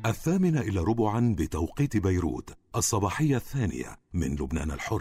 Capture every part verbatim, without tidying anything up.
الثامنة إلى ربعا بتوقيت بيروت، الصباحية الثانية من لبنان الحر.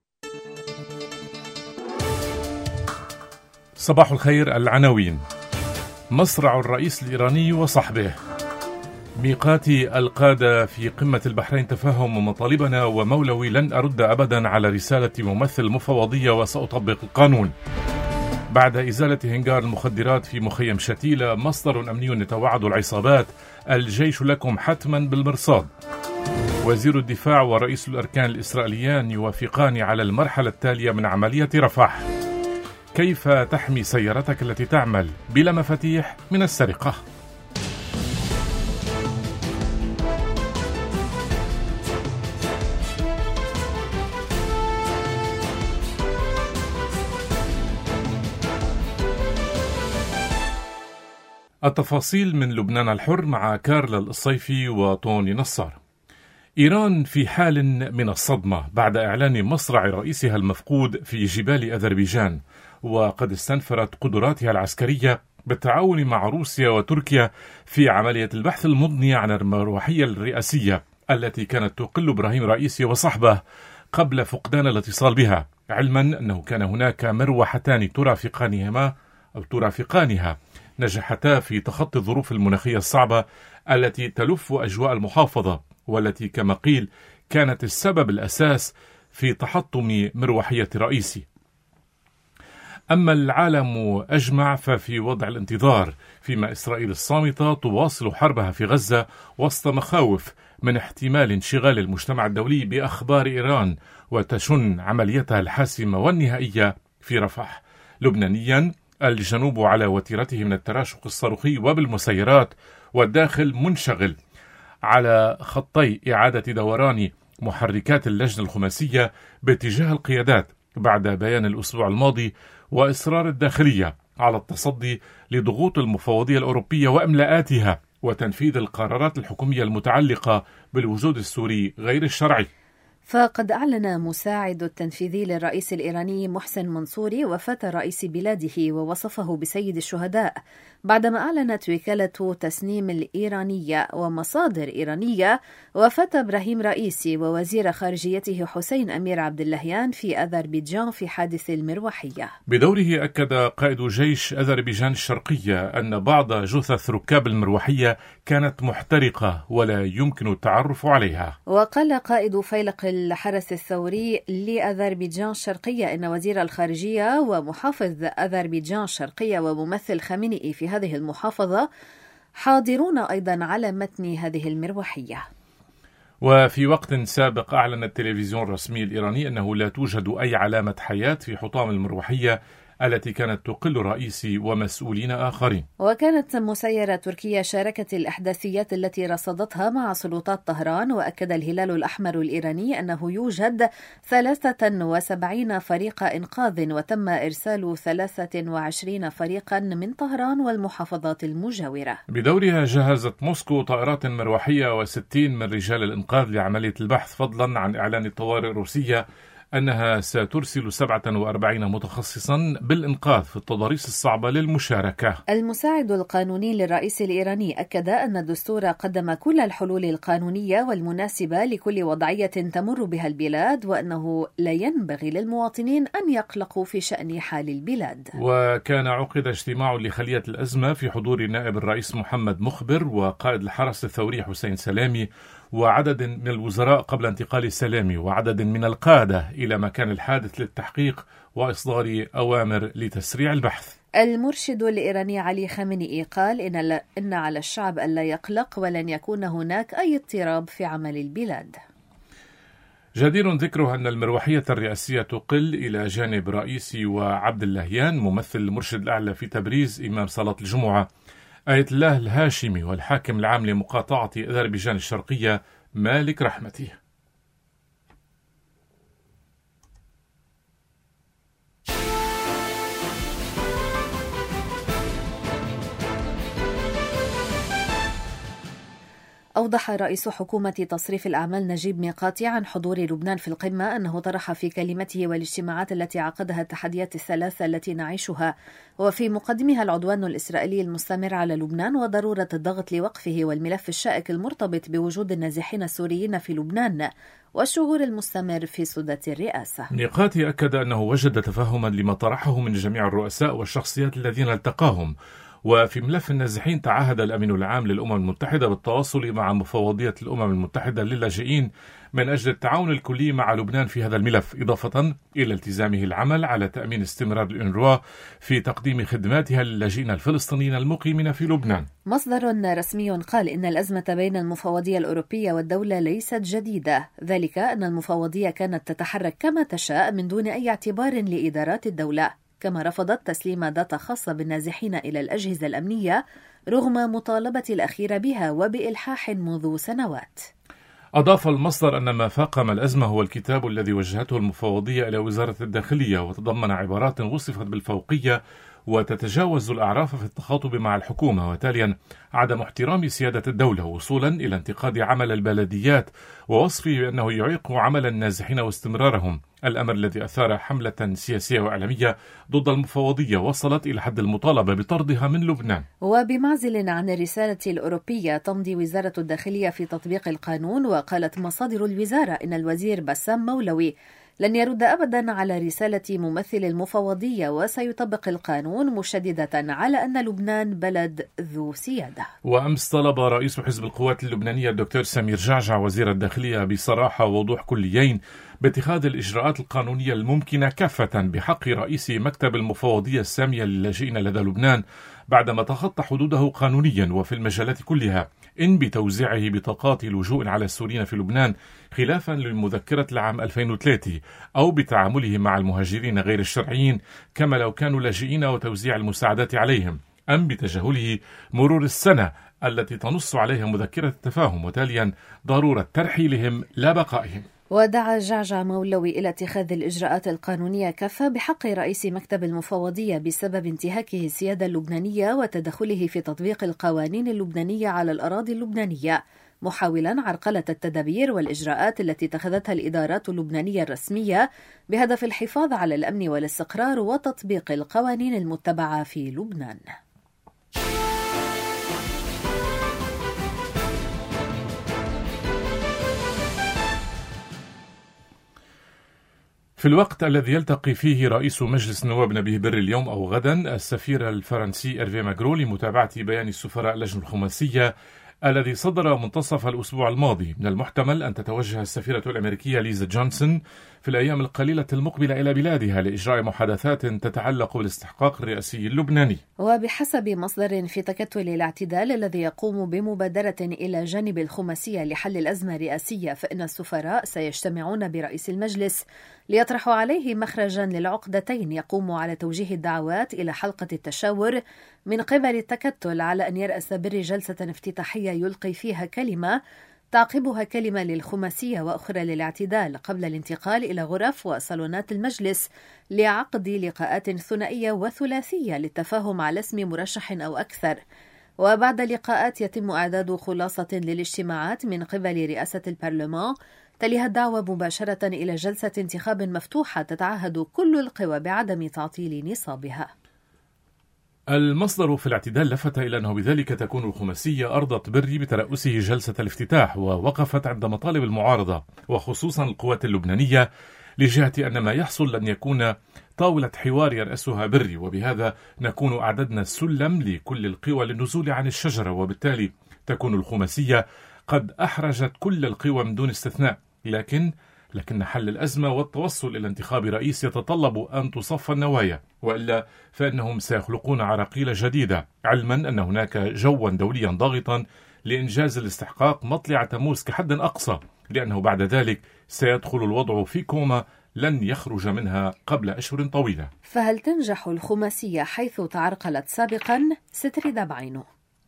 صباح الخير. العناوين: مصرع الرئيس الإيراني وصحبه، ميقات القادة في قمة البحرين تفهم مطالبنا، ومولوي لن أرد أبدا على رسالة ممثل مفوضية وسأطبق القانون. بعد إزالة هنجار المخدرات في مخيم شتيلة، مصدر أمني يتوعد العصابات: الجيش لكم حتما بالمرصاد. وزير الدفاع ورئيس الأركان الإسرائيليان يوافقان على المرحلة التالية من عملية رفح. كيف تحمي سيارتك التي تعمل بلا مفاتيح من السرقة؟ التفاصيل من لبنان الحر مع كارلا الصيفي وطوني نصار. إيران في حال من الصدمة بعد إعلان مصرع رئيسها المفقود في جبال أذربيجان، وقد استنفرت قدراتها العسكرية بالتعاون مع روسيا وتركيا في عملية البحث المضني عن المروحية الرئاسية التي كانت تقل إبراهيم رئيسي وصحبه قبل فقدان الاتصال بها، علما أنه كان هناك مروحتان ترافقانهما أو ترافقانها نجحتا في تخطي الظروف المناخية الصعبة التي تلف أجواء المحافظة، والتي كما قيل كانت السبب الأساس في تحطم مروحية رئيسي. أما العالم أجمع ففي وضع الانتظار، فيما إسرائيل الصامتة تواصل حربها في غزة وسط مخاوف من احتمال انشغال المجتمع الدولي بأخبار إيران وتشن عمليتها الحاسمة والنهائية في رفح. لبنانيا، الجنوب على وتيرته من التراشق الصاروخي وبالمسيرات، والداخل منشغل على خطي إعادة دوران محركات اللجنة الخماسية باتجاه القيادات بعد بيان الأسبوع الماضي وإصرار الداخلية على التصدي لضغوط المفوضية الأوروبية وإملاءاتها وتنفيذ القرارات الحكومية المتعلقة بالوجود السوري غير الشرعي. فقد أعلن مساعد التنفيذي للرئيس الإيراني محسن منصوري وفاة رئيس بلاده ووصفه بسيد الشهداء، بعدما أعلنت وكالة تسنيم الإيرانية ومصادر إيرانية وفاة إبراهيم رئيسي ووزير خارجيته حسين أمير عبد اللهيان في أذربيجان في حادث المروحية. بدوره أكد قائد جيش أذربيجان الشرقية أن بعض جثث ركاب المروحية كانت محترقة ولا يمكن التعرف عليها. وقال قائد فيلق الحرس الثوري لأذربيجان الشرقية إن وزير الخارجية ومحافظ أذربيجان الشرقية وممثل خامنئي في هذه المحافظة حاضرون أيضا على متن هذه المروحية. وفي وقت سابق أعلن التلفزيون الرسمي الإيراني أنه لا توجد أي علامة حياة في حطام المروحية التي كانت تقل رئيسي ومسؤولين آخرين. وكانت مسيرة تركيا شاركت الأحداثيات التي رصدتها مع سلطات طهران، وأكد الهلال الأحمر الإيراني أنه يوجد ثلاثة وسبعين فريق إنقاذ، وتم إرسال ثلاثة وعشرين فريقا من طهران والمحافظات المجاورة. بدورها جهزت موسكو طائرات مروحية وستين من رجال الإنقاذ لعملية البحث، فضلا عن إعلان الطوارئ الروسية أنها سترسل سبعة وأربعين متخصصا بالإنقاذ في التضاريس الصعبة للمشاركة. المساعد القانوني للرئيس الإيراني أكد أن الدستور قدم كل الحلول القانونية والمناسبة لكل وضعية تمر بها البلاد، وأنه لا ينبغي للمواطنين أن يقلقوا في شأن حال البلاد. وكان عقد اجتماع لخلية الأزمة في حضور نائب الرئيس محمد مخبر وقائد الحرس الثوري حسين سلامي وعدد من الوزراء قبل انتقال سلامي وعدد من القادة إلى مكان الحادث للتحقيق وإصدار أوامر لتسريع البحث. المرشد الإيراني علي خامنئي قال إن, إن على الشعب ألا يقلق ولن يكون هناك أي اضطراب في عمل البلاد. جدير ذكره أن المروحية الرئاسية تقل إلى جانب رئيسي وعبد اللهيان ممثل المرشد الأعلى في تبريز إمام صلاة الجمعة، آية الله الهاشمي، والحاكم العام لمقاطعة أذربيجان الشرقية مالك رحمته. أوضح رئيس حكومة تصريف الأعمال نجيب ميقاتي عن حضور لبنان في القمة أنه طرح في كلمته والاجتماعات التي عقدها التحديات الثلاثة التي نعيشها، وفي مقدمها العدوان الإسرائيلي المستمر على لبنان وضرورة الضغط لوقفه والملف الشائك المرتبط بوجود النازحين السوريين في لبنان والشغور المستمر في سدة الرئاسة. ميقاتي أكد أنه وجد تفهما لما طرحه من جميع الرؤساء والشخصيات الذين التقاهم. وفي ملف النازحين تعهد الأمين العام للأمم المتحدة بالتواصل مع مفوضية الأمم المتحدة للاجئين من أجل التعاون الكلي مع لبنان في هذا الملف، إضافة إلى التزامه العمل على تأمين استمرار الأونروا في تقديم خدماتها للاجئين الفلسطينيين المقيمين في لبنان. مصدر رسمي قال إن الأزمة بين المفوضية الأوروبية والدولة ليست جديدة، ذلك أن المفوضية كانت تتحرك كما تشاء من دون أي اعتبار لإدارات الدولة، كما رفضت تسليم داتا خاصة بالنازحين إلى الأجهزة الأمنية رغم مطالبة الأخيرة بها وبإلحاح منذ سنوات. أضاف المصدر أن ما فاقم الأزمة هو الكتاب الذي وجهته المفوضية إلى وزارة الداخلية، وتضمن عبارات وصفت بالفوقية وتتجاوز الأعراف في التخاطب مع الحكومة، وتاليا عدم احترام سيادة الدولة، وصولا إلى انتقاد عمل البلديات ووصفه بأنه يعيق عمل النازحين واستمرارهم، الأمر الذي أثار حملة سياسية وإعلامية ضد المفوضية وصلت إلى حد المطالبة بطردها من لبنان. وبمعزل عن الرسالة الأوروبية تمضي وزارة الداخلية في تطبيق القانون، وقالت مصادر الوزارة إن الوزير بسام مولوي لن يرد أبدا على رسالة ممثل المفوضية وسيطبق القانون، مشددة على أن لبنان بلد ذو سيادة. وأمس طلب رئيس حزب القوات اللبنانية الدكتور سمير جعجع وزير الداخلية بصراحة ووضوح كليين باتخاذ الإجراءات القانونية الممكنة كافة بحق رئيس مكتب المفوضية السامية للاجئين لدى لبنان بعدما تخطى حدوده قانونيا وفي المجالات كلها، إن بتوزيعه بطاقات لجوء على السوريين في لبنان خلافا للمذكرة العام ألفين وثلاثة، أو بتعامله مع المهاجرين غير الشرعيين كما لو كانوا لاجئين وتوزيع المساعدات عليهم، أم بتجاهله مرور السنة التي تنص عليها مذكرة التفاهم، وتاليا ضرورة ترحيلهم لا بقائهم. ودعا جعجع مولوي إلى اتخاذ الإجراءات القانونية كافة بحق رئيس مكتب المفوضية بسبب انتهاكه السيادة اللبنانية وتدخله في تطبيق القوانين اللبنانية على الأراضي اللبنانية، محاولا عرقلة التدابير والإجراءات التي اتخذتها الإدارات اللبنانية الرسمية بهدف الحفاظ على الأمن والاستقرار وتطبيق القوانين المتبعة في لبنان. في الوقت الذي يلتقي فيه رئيس مجلس النواب نبيه بري اليوم أو غدا السفير الفرنسي إيرفي ماغرو لمتابعة بيان السفراء اللجنة الخماسية الذي صدر منتصف الأسبوع الماضي، من المحتمل أن تتوجه السفيرة الأمريكية ليزا جونسون في الأيام القليلة المقبلة إلى بلادها لإجراء محادثات تتعلق بالاستحقاق الرئاسي اللبناني. وبحسب مصدر في تكتل الاعتدال الذي يقوم بمبادرة إلى جانب الخماسية لحل الأزمة الرئاسية، فإن السفراء سيجتمعون برئيس المجلس ليطرحوا عليه مخرجا للعقدتين يقوم على توجيه الدعوات إلى حلقة التشاور من قبل التكتل على أن يرأس بري جلسة افتتاحية يلقي فيها كلمة تعقبها كلمة للخماسية وأخرى للاعتدال قبل الانتقال إلى غرف وصالونات المجلس لعقد لقاءات ثنائية وثلاثية للتفاهم على اسم مرشح أو أكثر. وبعد اللقاءات يتم إعداد خلاصة للاجتماعات من قبل رئاسة البرلمان، تليها الدعوة مباشرة إلى جلسة انتخاب مفتوحة تتعهد كل القوى بعدم تعطيل نصابها. المصدر في الاعتدال لفت إلى أنه بذلك تكون الخماسية أرضت بري بترأسه جلسة الافتتاح، ووقفت عند مطالب المعارضة وخصوصا القوات اللبنانية لجهة أن ما يحصل لن يكون طاولة حوار يرأسها بري، وبهذا نكون أعددنا السلم لكل القوى للنزول عن الشجرة، وبالتالي تكون الخماسية قد أحرجت كل القوى من دون استثناء. لكن لكن حل الأزمة والتوصل إلى انتخاب رئيس يتطلب أن تصفى النوايا، وإلا فإنهم سيخلقون عراقيل جديدة، علما أن هناك جوا دوليا ضاغطا لإنجاز الاستحقاق مطلع تموز كحد أقصى، لأنه بعد ذلك سيدخل الوضع في كوما لن يخرج منها قبل أشهر طويلة. فهل تنجح الخماسية حيث تعرقلت سابقا؟ سترد بعينه.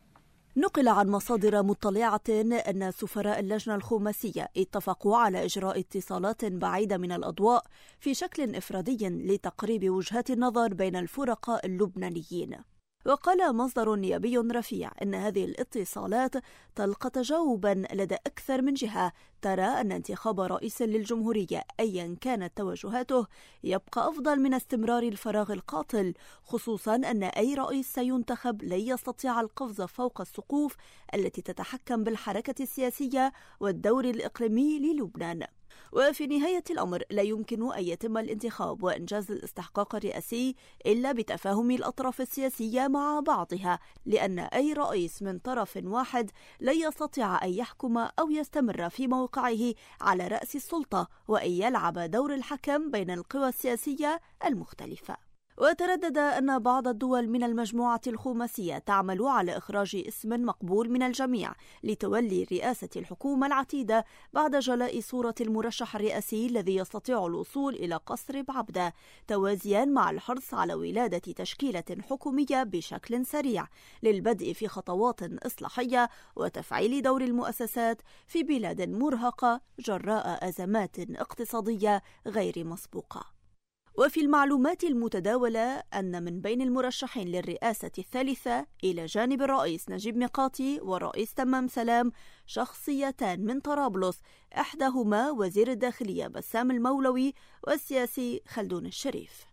نقل عن مصادر مطلعة أن سفراء اللجنة الخماسية اتفقوا على إجراء اتصالات بعيدة من الأضواء في شكل إفرادي لتقريب وجهات النظر بين الفرقاء اللبنانيين. وقال مصدر نيابي رفيع إن هذه الاتصالات تلقى تجاوبا لدى أكثر من جهة ترى أن انتخاب رئيس للجمهورية أيا كانت توجهاته يبقى أفضل من استمرار الفراغ القاتل، خصوصا أن أي رئيس سينتخب لن يستطيع القفز فوق السقوف التي تتحكم بالحركة السياسية والدور الإقليمي للبنان. وفي نهاية الأمر لا يمكن أن يتم الانتخاب وإنجاز الاستحقاق الرئاسي إلا بتفاهم الأطراف السياسية مع بعضها، لأن أي رئيس من طرف واحد لن يستطيع أن يحكم أو يستمر في موقعه على رأس السلطة وأن يلعب دور الحكم بين القوى السياسية المختلفة. وتردد أن بعض الدول من المجموعة الخماسية تعمل على إخراج اسم مقبول من الجميع لتولي رئاسة الحكومة العتيدة بعد جلاء صورة المرشح الرئاسي الذي يستطيع الوصول إلى قصر بعبدة، توازيا مع الحرص على ولادة تشكيلة حكومية بشكل سريع للبدء في خطوات إصلاحية وتفعيل دور المؤسسات في بلاد مرهقة جراء أزمات اقتصادية غير مسبوقة. وفي المعلومات المتداولة أن من بين المرشحين للرئاسة الثالثة إلى جانب الرئيس نجيب ميقاتي والرئيس تمام سلام شخصيتان من طرابلس، إحداهما وزير الداخلية بسام المولوي والسياسي خلدون الشريف.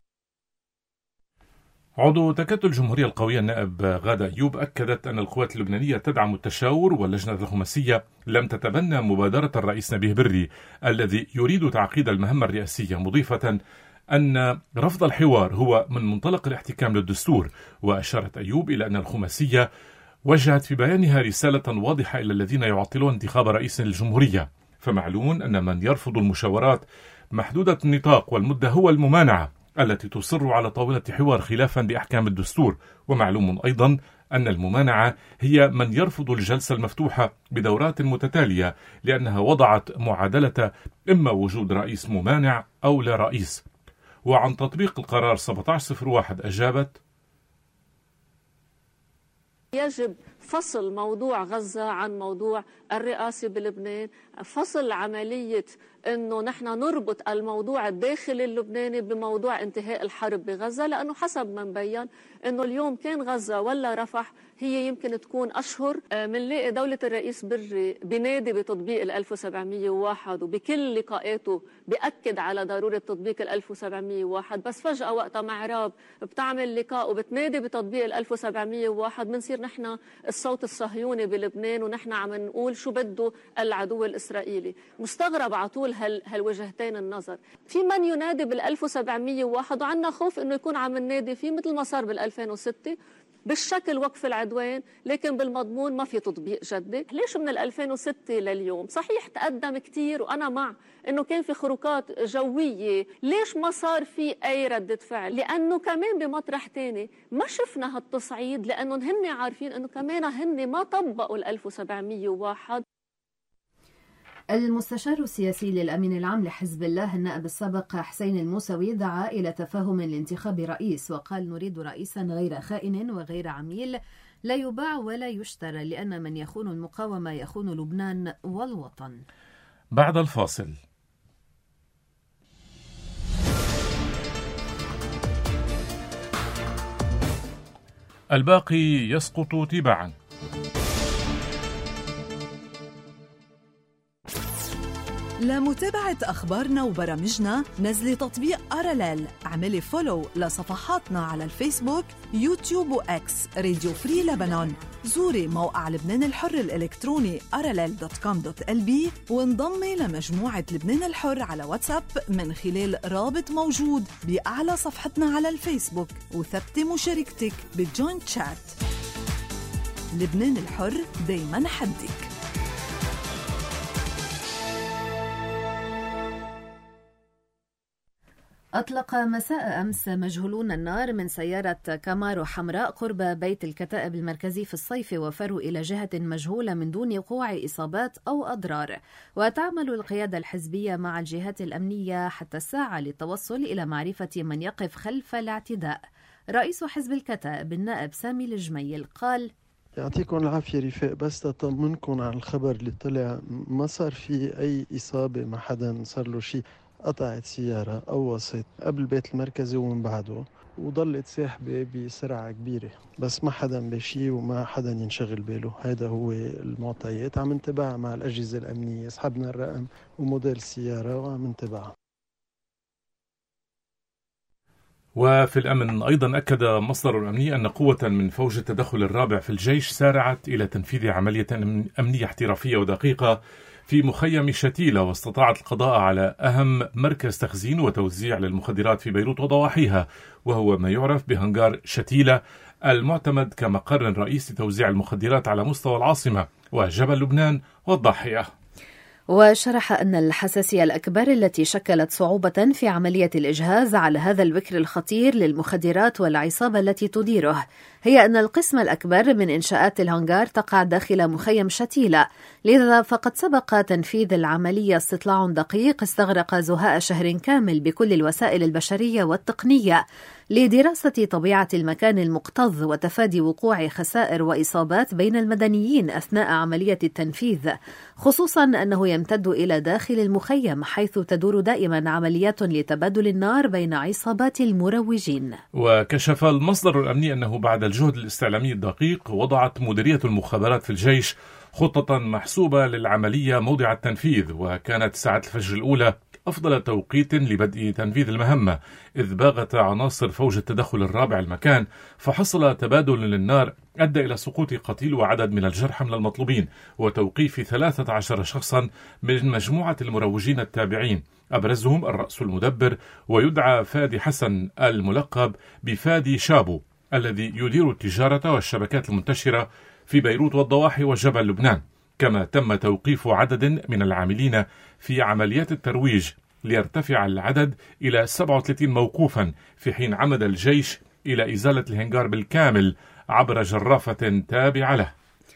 عضو تكتل الجمهورية القوية النائب غادة أيوب أكدت أن القوات اللبنانية تدعم التشاور، واللجنة الخماسية لم تتبنى مبادرة الرئيس نبيه بري الذي يريد تعقيد المهمة الرئاسية، مضيفة أن رفض الحوار هو من منطلق الاحتكام للدستور. وأشارت أيوب إلى أن الخماسية وجهت في بيانها رسالة واضحة إلى الذين يعطلون انتخاب رئيس للجمهورية، فمعلوم أن من يرفض المشاورات محدودة النطاق والمدة هو الممانعة التي تصر على طاولة حوار خلافا لأحكام الدستور، ومعلوم أيضا أن الممانعة هي من يرفض الجلسة المفتوحة بدورات متتالية لأنها وضعت معادلة إما وجود رئيس ممانع أو لا رئيس. وعن تطبيق القرار سبعة عشر صفر واحد أجابت: يجب فصل موضوع غزة عن موضوع الرئاسة بلبنان، فصل عملية أنه نحن نربط الموضوع الداخلي اللبناني بموضوع انتهاء الحرب بغزة، لأنه حسب ما مبين أنه اليوم كان غزة ولا رفح هي يمكن تكون أشهر. منلاقي دولة الرئيس بري بنادي بتطبيق ال ألف وسبعمية وواحد وبكل لقاءاته بأكد على ضرورة تطبيق ال ألف وسبعمية وواحد، بس فجأة وقتها معراب بتعمل لقاء وبتنادي بتطبيق ال ألف وسبعمية وواحد، بنصير نحن الصوت الصهيوني بلبنان ونحن عم نقول شو بده العدو الإسرائيلي. مستغرب على طول هال هالوجهتين النظر. في من ينادي بال ألف وسبعمية وواحد وعندنا خوف انه يكون عم ننادي فيه مثل ما صار بال ألفين وستة بالشكل وقف العدوان، لكن بالمضمون ما في تطبيق جدي. ليش من ال ألفين وستة لليوم؟ صحيح تقدم كتير وأنا مع إنه كان في خروقات جوية، ليش ما صار في أي ردة فعل؟ لأنه كمان بمطرح تاني ما شفنا هالتصعيد، لأنه هن عارفين إنه كمان هن ما طبقوا ال ألف وسبعمية وواحد. المستشار السياسي للأمين العام لحزب الله النائب السابق حسين الموسوي دعا إلى تفاهم لانتخاب رئيس، وقال: نريد رئيسا غير خائن وغير عميل لا يباع ولا يشترى، لأن من يخون المقاومة يخون لبنان والوطن. بعد الفاصل. الباقي يسقط تباعا. لمتابعة أخبارنا وبرامجنا نزلي تطبيق أراليل، اعملي فولو لصفحاتنا على الفيسبوك، يوتيوب وإكس راديو فري لبنان. زوري موقع لبنان الحر الإلكتروني أراليل دوت كوم دوت إل بي وانضمي لمجموعة لبنان الحر على واتساب من خلال رابط موجود بأعلى صفحتنا على الفيسبوك، وثبتي مشاركتك بالجوينت شات. لبنان الحر دايما حدك. أطلق مساء أمس مجهولون النار من سيارة كامارو حمراء قرب بيت الكتائب المركزي في الصيف، وفروا إلى جهة مجهولة من دون وقوع إصابات أو أضرار. وتعمل القيادة الحزبية مع الجهات الأمنية حتى الساعة للتوصل إلى معرفة من يقف خلف الاعتداء. رئيس حزب الكتائب النائب سامي الجميل قال: يعطيكم العافية رفاق، بس تطمنكم على الخبر اللي طلع، ما صار في أي إصابة، ما حدا صار له شيء. قطعت سيارة أو وسط قبل البيت المركزي ومن بعده، وضلت ساحبة بسرعة كبيرة، بس ما حدا بشي وما حدا ينشغل باله. هذا هو المعطيات. عم نتابع مع الأجهزة الأمنية، سحبنا الرقم وموديل السيارة وعم نتابعها. وفي الأمن أيضا أكد مصدر أمني أن قوة من فوج التدخل الرابع في الجيش سارعت إلى تنفيذ عملية أمنية احترافية ودقيقة في مخيم شتيلة، واستطاعت القضاء على أهم مركز تخزين وتوزيع للمخدرات في بيروت وضواحيها، وهو ما يعرف بهنغار شتيلة، المعتمد كمقر رئيسي توزيع المخدرات على مستوى العاصمة وجبل لبنان والضاحية. وشرح أن الحساسية الأكبر التي شكلت صعوبة في عملية الإجهاز على هذا البكر الخطير للمخدرات والعصابة التي تديره هي أن القسم الأكبر من إنشاءات الهنغار تقع داخل مخيم شتيلة، لذا فقد سبق تنفيذ العملية استطلاع دقيق استغرق زهاء شهر كامل بكل الوسائل البشرية والتقنية لدراسة طبيعة المكان المكتظ وتفادي وقوع خسائر وإصابات بين المدنيين أثناء عملية التنفيذ، خصوصا أنه يمتد إلى داخل المخيم حيث تدور دائما عمليات لتبادل النار بين عصابات المروجين. وكشف المصدر الأمني أنه بعد الجهد الاستعلامي الدقيق وضعت مديرية المخابرات في الجيش خطة محسوبة للعملية موضع التنفيذ، وكانت ساعة الفجر الأولى أفضل توقيت لبدء تنفيذ المهمة، إذ باغت عناصر فوج التدخل الرابع المكان، فحصل تبادل للنار أدى إلى سقوط قتيل وعدد من الجرحى من المطلوبين، وتوقيف ثلاثة عشر شخصا من مجموعة المروجين التابعين، أبرزهم الرأس المدبر ويدعى فادي حسن الملقب بفادي شابو، الذي يدير التجارة والشبكات المنتشرة في بيروت والضواحي وجبل لبنان. كما تم توقيف عدد من العاملين في عمليات الترويج ليرتفع العدد إلى سبعة وثلاثين موقوفا، في حين عمد الجيش إلى إزالة الهنغار بالكامل عبر جرافة تابعة له.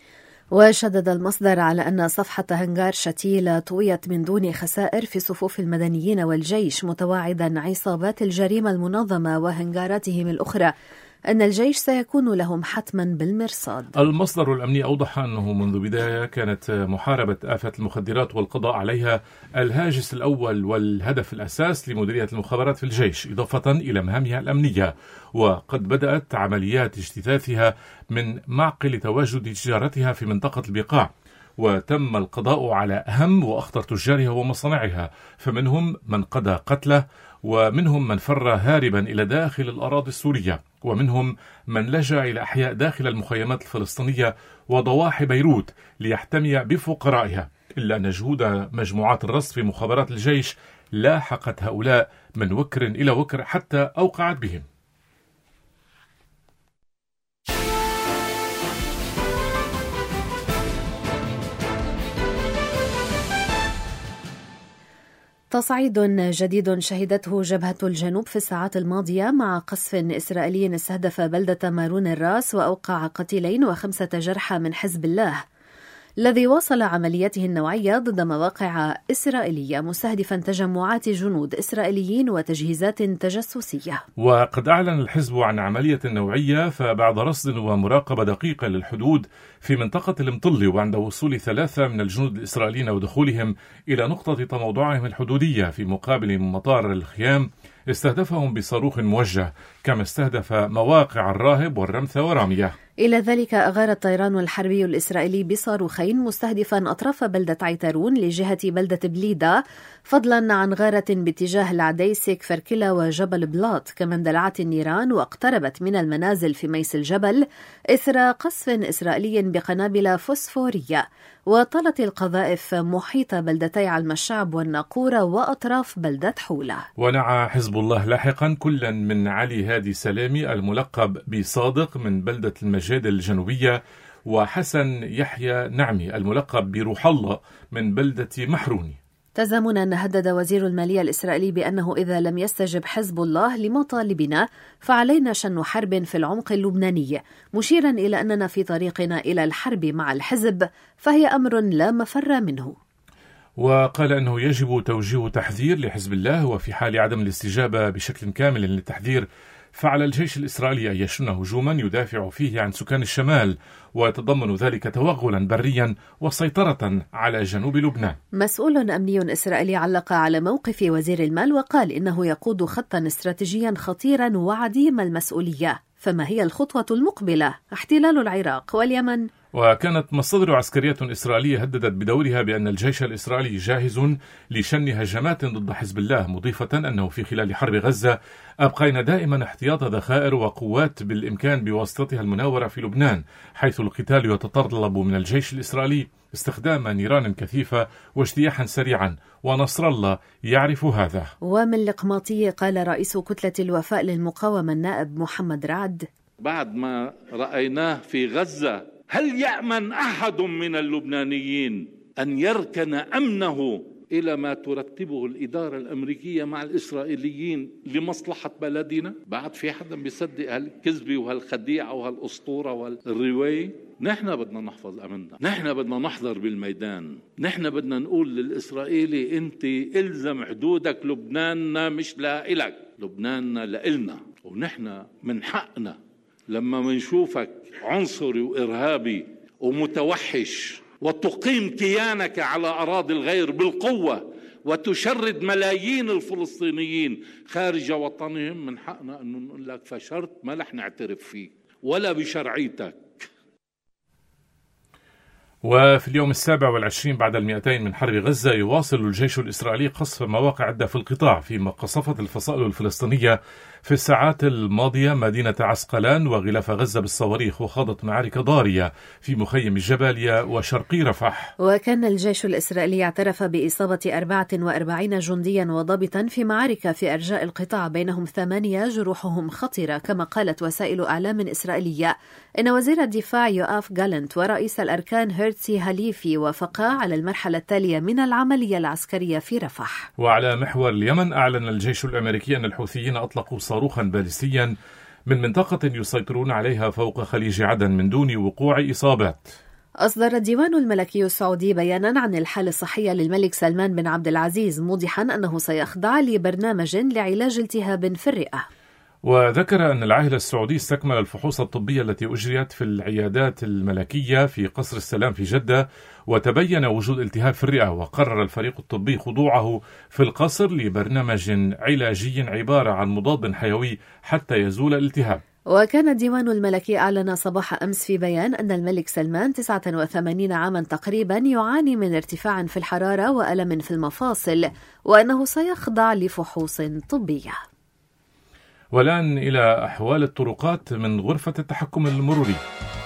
وشدد المصدر على أن صفحة هنغار شتيلة طويت من دون خسائر في صفوف المدنيين والجيش، متواعدا عصابات الجريمة المنظمة وهنغاراتهم الأخرى أن الجيش سيكون لهم حتما بالمرصاد. المصدر الأمني أوضح أنه منذ بداية كانت محاربة آفة المخدرات والقضاء عليها الهاجس الأول والهدف الأساس لمديرية المخابرات في الجيش، إضافة إلى مهامها الأمنية، وقد بدأت عمليات اجتثاثها من معقل تواجد تجارتها في منطقة البقاع، وتم القضاء على أهم وأخطر تجارها ومصانعها، فمنهم من قضى قتله، ومنهم من فر هاربا إلى داخل الأراضي السورية، ومنهم من لجأ إلى أحياء داخل المخيمات الفلسطينية وضواحي بيروت ليحتمي بفقرائها، إلا أن جهود مجموعات الرصد في مخابرات الجيش لاحقت هؤلاء من وكر إلى وكر حتى أوقعت بهم. تصعيد جديد شهدته جبهة الجنوب في الساعات الماضية مع قصف إسرائيلي استهدف بلدة مارون الراس وأوقع قتيلين وخمسة جرحى من حزب الله، الذي واصل عملياته النوعية ضد مواقع إسرائيلية مستهدفا تجمعات جنود إسرائيليين وتجهيزات تجسسية. وقد أعلن الحزب عن عملية نوعية فبعد رصد ومراقبة دقيقة للحدود في منطقة المطلي، وعند وصول ثلاثة من الجنود الإسرائيليين ودخولهم إلى نقطة تموضعهم الحدودية في مقابل مطار الخيام، استهدفهم بصاروخ موجه، كما استهدف مواقع الراهب والرمثة ورامية. إلى ذلك أغار الطيران الحربي الإسرائيلي بصاروخين مستهدفا أطراف بلدة عيتارون لجهة بلدة بليدة، فضلا عن غارة باتجاه العديسك فركلة وجبل بلاط، كما اندلعت النيران واقتربت من المنازل في ميس الجبل إثر قصف إسرائيلي بقنابل فوسفورية. وطالت القذائف محيط بلدتي علم الشعب والناقورة وأطراف بلدة حولة. ونعى حزب الله لاحقا كلا من علي هادي سلامي الملقب بصادق من بلدة المجاد الجنوبية، وحسن يحيى نعمي الملقب بروح الله من بلدة محروني، تزامنا هدد وزير المالية الإسرائيلي بأنه إذا لم يستجب حزب الله لمطالبنا فعلينا شن حرب في العمق اللبناني، مشيرا إلى أننا في طريقنا إلى الحرب مع الحزب فهي أمر لا مفر منه. وقال أنه يجب توجيه تحذير لحزب الله، وفي حال عدم الاستجابة بشكل كامل للتحذير فعلى الجيش الإسرائيلي أن يشن هجوما يدافع فيه عن سكان الشمال، ويتضمن ذلك توغلا بريا وسيطرة على جنوب لبنان. مسؤول أمني إسرائيلي علق على موقف وزير المال وقال إنه يقود خطا استراتيجيا خطيرا وعديم المسؤولية. فما هي الخطوة المقبلة؟ احتلال العراق واليمن. وكانت مصادر عسكرية إسرائيلية هددت بدورها بأن الجيش الإسرائيلي جاهز لشن هجمات ضد حزب الله، مضيفة أنه في خلال حرب غزة أبقينا دائما احتياط ذخائر وقوات بالإمكان بواسطتها المناورة في لبنان، حيث القتال يتطلب من الجيش الإسرائيلي استخدام نيران كثيفة واجتياحا سريعا، ونصر الله يعرف هذا. ومن لقماطية قال رئيس كتلة الوفاء للمقاومة النائب محمد رعد: بعد ما رأيناه في غزة، هل يأمن أحد من اللبنانيين أن يركن أمنه إلى ما ترتبه الإدارة الأمريكية مع الإسرائيليين لمصلحة بلدنا؟ بعد في حدا بيصدق هالكذبة وهالخديعة وهالأسطورة وهالرواية؟ نحن بدنا نحفظ أمننا، نحن بدنا نحضر بالميدان، نحن بدنا نقول للإسرائيلي أنت إلزم حدودك، لبناننا مش لإلك، لبناننا لإلنا، ونحن من حقنا لما منشوفك عنصري وإرهابي ومتوحش وتقيم كيانك على أراضي الغير بالقوة وتشرد ملايين الفلسطينيين خارج وطنهم، من حقنا أن نقول لك فشرت، ما رح نعترف فيه ولا بشرعيتك. وفي اليوم السابع والعشرين بعد المئتين من حرب غزة يواصل الجيش الإسرائيلي قصف مواقع عدة في القطاع، فيما قصفت الفصائل الفلسطينية في الساعات الماضية مدينة عسقلان وغلاف غزة بالصواريخ، وخاضت معارك ضارية في مخيم الجبالية وشرقي رفح. وكان الجيش الإسرائيلي اعترف بإصابة أربعة وأربعين جنديا وضابطا في معارك في أرجاء القطاع، بينهم ثمانية جروحهم خطيرة. كما قالت وسائل أعلام إسرائيلية إن وزير الدفاع يوآف جالنت ورئيس الأركان هيرتسي هاليفي وافقا على المرحلة التالية من العملية العسكرية في رفح. وعلى محور اليمن، أعلن الجيش الأمريكي أن الحوثيين أطلقوا صاروخا باليستيا من منطقة يسيطرون عليها فوق خليج عدن من دون وقوع إصابات. أصدر الديوان الملكي السعودي بيانا عن الحالة الصحية للملك سلمان بن عبد العزيز، موضحا أنه سيخضع لبرنامج لعلاج التهاب في الرئة. وذكر أن العاهل السعودي استكمل الفحوص الطبية التي أجريت في العيادات الملكية في قصر السلام في جدة، وتبين وجود التهاب في الرئة، وقرر الفريق الطبي خضوعه في القصر لبرنامج علاجي عبارة عن مضاد حيوي حتى يزول الالتهاب. وكان الديوان الملكي أعلن صباح أمس في بيان أن الملك سلمان تسعة وثمانين عاما تقريبا يعاني من ارتفاع في الحرارة وألم في المفاصل، وأنه سيخضع لفحوص طبية. والآن إلى أحوال الطرقات من غرفة التحكم المروري.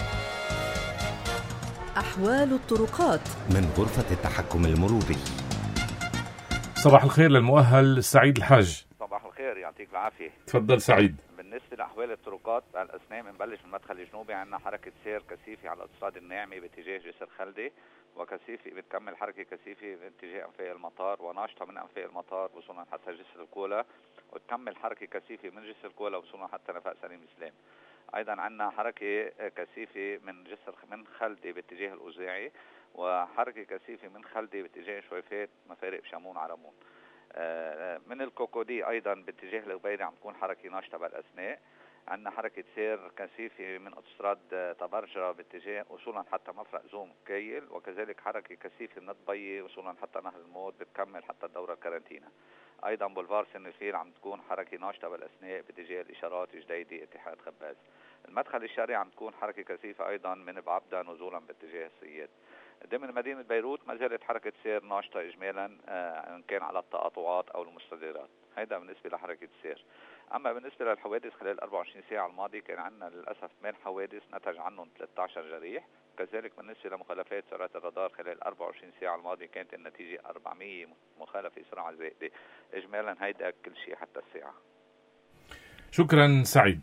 أحوال الطرقات من غرفة التحكم المروري. صباح الخير للمؤهل سعيد الحاج. صباح الخير، يعطيك العافية. تفضل سعيد. بالنسبة لأحوال الطرقات الأسنان، بنبلش من المدخل الجنوبي، عندنا حركة سير كثيفة على الاوتوستراد الناعمة باتجاه جسر خلدي، وكثيفة بتكمل حركة كثيفة باتجاه أنفاق المطار، وناشطة من أنفاق المطار وصولا حتى جسر الكولا، وتكمل حركة كثيفة من جسر الكولا وصولا حتى نفق سليم الإسلام. أيضا عندنا حركة كثيفة من جسر من خلدي باتجاه الأوزاعي، وحركة كثيفة من خلدي باتجاه شويفات مفارق شامون عرمون. من الكوكودي أيضا باتجاه الغبيري عم تكون حركة ناشطة بالأثناء. عندنا حركة سير كثيفة من أوتوستراد طبرجة باتجاه وصولا حتى مفرق زوم كيل، وكذلك حركة كثيفة من الضبية وصولا حتى نهر الموت بتكمل حتى الدورة الكارنتينا. أيضا بولفار سنفيل عم تكون حركة ناشطة بالأثناء باتجاه الإشارات جديدي اتحاد خباز. المدخل الشرقي عم تكون حركة كثيفة أيضا من بعبدة نزولا باتجاه السياد. ضمن مدينة بيروت ما زالت حركة سير ناشطة إجمالا آه إن كان على التقاطعات أو المستديرات. هيدا بالنسبة لحركة السير. أما بالنسبة للحوادث خلال أربعة وعشرين ساعة الماضية كان عندنا للأسف ثمان حوادث نتج عنهم ثلاثة عشر جريح. كذلك بالنسبة لمخالفات سرعة الرادار خلال أربعة وعشرين ساعة الماضية كانت النتيجة أربعمية مخالفة سرعة زائدة. إجمالا هيدا كل شيء حتى الساعة. شكرا سعيد.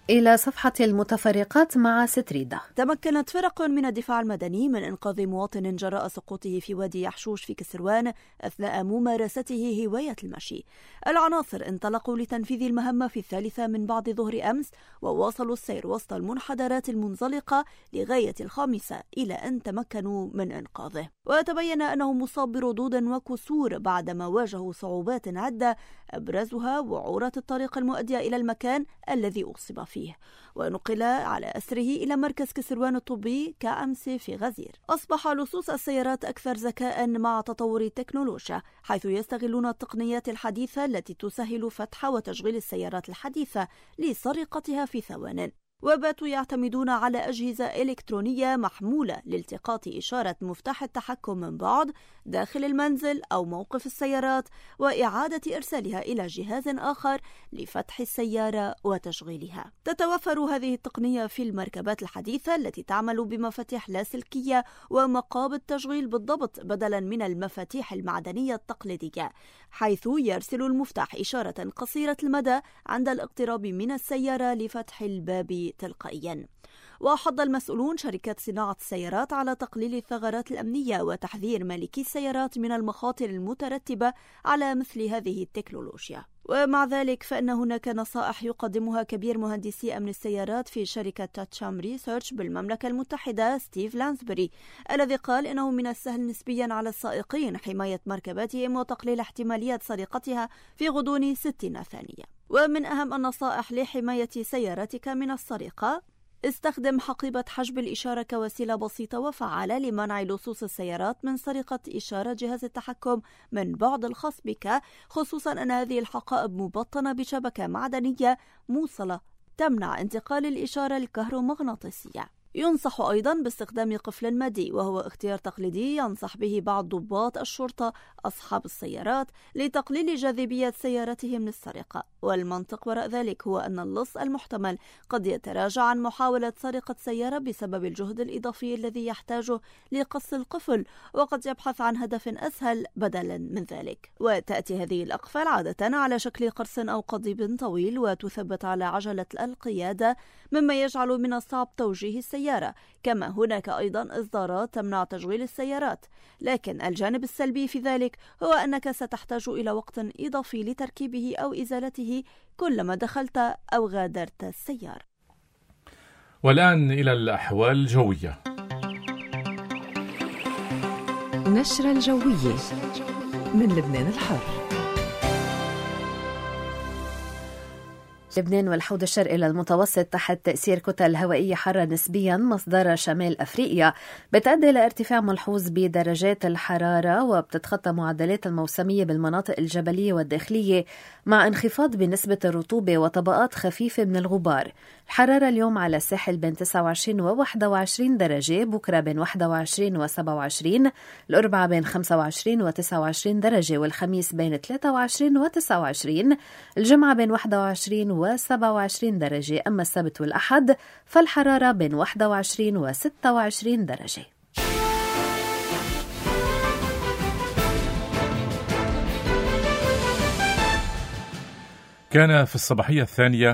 إلى صفحة المتفرقات مع ستريدة. تمكنت فرق من الدفاع المدني من إنقاذ مواطن جراء سقوطه في وادي يحشوش في كسروان أثناء ممارسته هواية المشي. العناصر انطلقوا لتنفيذ المهمة في الثالثة من بعد ظهر أمس، وواصلوا السير وسط المنحدرات المنزلقة لغاية الخامسة إلى أن تمكنوا من إنقاذه. وتبين أنه مصاب بردود وكسور بعدما واجهوا صعوبات عدة، أبرزها وعورة الطريق المؤدية إلى المكان الذي أصيب فيه، ونقل على أسره إلى مركز كسروان الطبي كأمس في غزير. أصبح لصوص السيارات أكثر ذكاء مع تطور التكنولوجيا، حيث يستغلون التقنيات الحديثة التي تسهل فتح وتشغيل السيارات الحديثة لسرقتها في ثوان. وباتوا يعتمدون على أجهزة إلكترونية محمولة لالتقاط إشارة مفتاح التحكم من بعد داخل المنزل أو موقف السيارات، وإعادة إرسالها إلى جهاز آخر لفتح السيارة وتشغيلها. تتوفر هذه التقنية في المركبات الحديثة التي تعمل بمفاتيح لاسلكية ومقابض تشغيل بالضبط بدلا من المفاتيح المعدنية التقليدية، حيث يرسل المفتاح إشارة قصيرة المدى عند الاقتراب من السيارة لفتح الباب تلقائيا. وحض المسؤولون شركات صناعة السيارات على تقليل الثغرات الأمنية وتحذير مالكي السيارات من المخاطر المترتبة على مثل هذه التكنولوجيا. ومع ذلك فإن هناك نصائح يقدمها كبير مهندسي أمن السيارات في شركة تاتشام ريسيرش بالمملكة المتحدة ستيف لانسبري، الذي قال إنه من السهل نسبيا على السائقين حماية مركباتهم وتقليل احتمالية سرقتها في غضون ستين ثانية. ومن أهم النصائح لحماية سيارتك من السرقة: استخدم حقيبة حجب الإشارة كوسيلة بسيطة وفعالة لمنع لصوص السيارات من سرقة إشارة جهاز التحكم من بعد الخاص بك، خصوصا أن هذه الحقائب مبطنة بشبكة معدنية موصلة تمنع انتقال الإشارة الكهرومغناطيسية. ينصح أيضا باستخدام قفل مادي، وهو اختيار تقليدي ينصح به بعض ضباط الشرطة أصحاب السيارات لتقليل جاذبية سيارتهم للسرقة. والمنطق وراء ذلك هو أن اللص المحتمل قد يتراجع عن محاولة سرقة سيارة بسبب الجهد الإضافي الذي يحتاجه لقص القفل، وقد يبحث عن هدف أسهل بدلا من ذلك. وتأتي هذه الأقفال عادة على شكل قرص أو قضيب طويل وتثبت على عجلة القيادة، مما يجعل من الصعب توجيه السيارة. كما هناك أيضا إصدارات تمنع تشغيل السيارات، لكن الجانب السلبي في ذلك هو أنك ستحتاج إلى وقت إضافي لتركيبه أو إزالته كلما دخلت أو غادرت السيارة. والآن إلى الأحوال الجوية. نشرة الجوية من لبنان الحر. لبنان والحوض الشرقي للمتوسط تحت تأثير كتل هوائية حارة نسبيا مصدر شمال أفريقيا بتؤدي لارتفاع ملحوظ بدرجات الحرارة، وبتتخطى معدلات الموسمية بالمناطق الجبلية والداخلية مع انخفاض بنسبة الرطوبة وطبقات خفيفة من الغبار. الحرارة اليوم على الساحل بين تسعة وعشرين و واحد وعشرين درجة، بكرة بين واحد وعشرين و سبعة وعشرين، الأربعاء بين خمسة وعشرين و تسعة وعشرين درجة، والخميس بين ثلاثة وعشرين و تسعة وعشرين، الجمعة بين واحد وعشرين و سبعة وعشرين درجة. أما السبت والأحد فالحرارة بين واحد وعشرين و ستة وعشرين درجة. كان في الصباحية الثانية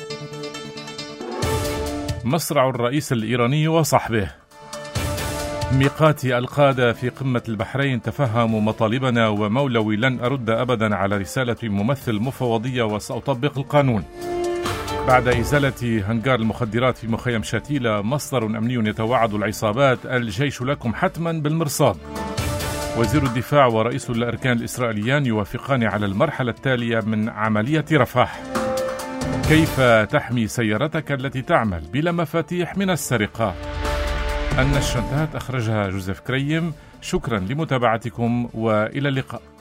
مصرع الرئيس الإيراني وصحبه. ميقات القادة في قمة البحرين تفهموا مطالبنا ومولوي لن أرد أبدا على رسالة ممثل مفوضية وسأطبق القانون. بعد إزالة هنجار المخدرات في مخيم شتيلة، مصدر أمني يتوعد العصابات: الجيش لكم حتما بالمرصاد. وزير الدفاع ورئيس الأركان الإسرائيليان يوافقان على المرحلة التالية من عملية رفح. كيف تحمي سيارتك التي تعمل بلا مفاتيح من السرقة؟ النشرة انتهت، أخرجها جوزيف كريم. شكرا لمتابعتكم وإلى اللقاء.